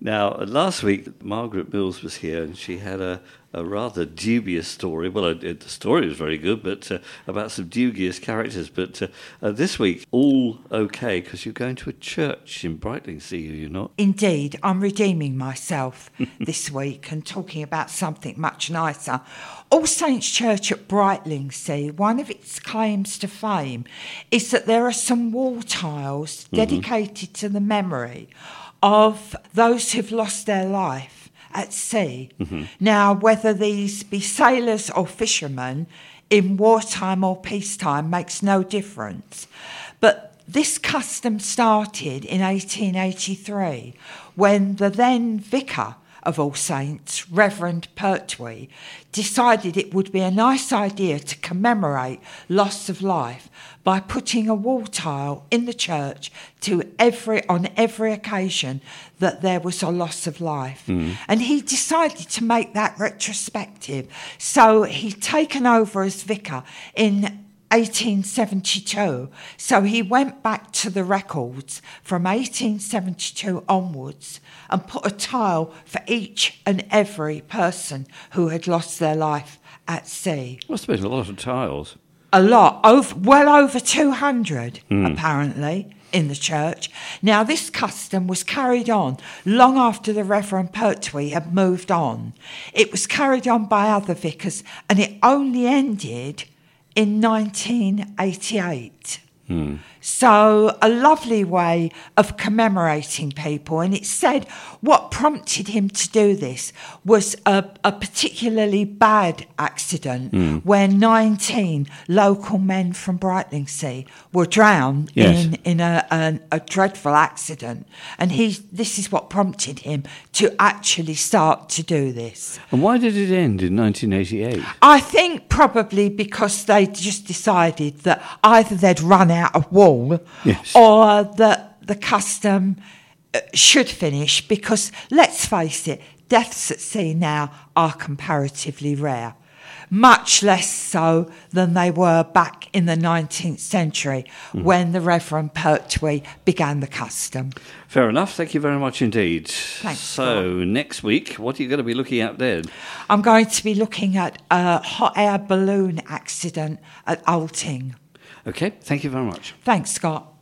Now, last week, Margaret Mills was here and she had a rather dubious story. Well, the story was very good, but about some dubious characters. But this week, all okay, because you're going to a church in Brightlingsea, are you not? Indeed, I'm redeeming myself this week and talking about something much nicer. All Saints Church at Brightlingsea, one of its claims to fame is that there are some wall tiles dedicated to the memory of those who've lost their life at sea. Now, whether these be sailors or fishermen, in wartime or peacetime, makes no difference. But this custom started in 1883 when the then vicar of All Saints, Reverend Pertwee, decided it would be a nice idea to commemorate loss of life by putting a wall tile in the church on every occasion that there was a loss of life. And he decided to make that retrospective. So he'd taken over as vicar in 1872. So he went back to the records from 1872 onwards and put a tile for each and every person who had lost their life at sea. Must have been a lot of tiles. A lot, well over 200 apparently in the church. Now, this custom was carried on long after the Reverend Pertwee had moved on. It was carried on by other vicars and it only ended in 1988. So a lovely way of commemorating people. And it said what prompted him to do this was a particularly bad accident where 19 local men from Brightlingsea were drowned in a dreadful accident. And this is what prompted him to actually start to do this. And why did it end in 1988? I think probably because they just decided that either they'd run out of wool or that the custom should finish, because let's face it, deaths at sea now are comparatively rare, much less so than they were back in the 19th century when the Reverend Pertwee began the custom. Fair enough. Thank you very much indeed. Thanks. So, next week, what are you going to be looking at then? I'm going to be looking at a hot air balloon accident at Alting. Okay, thank you very much. Thanks, Scott.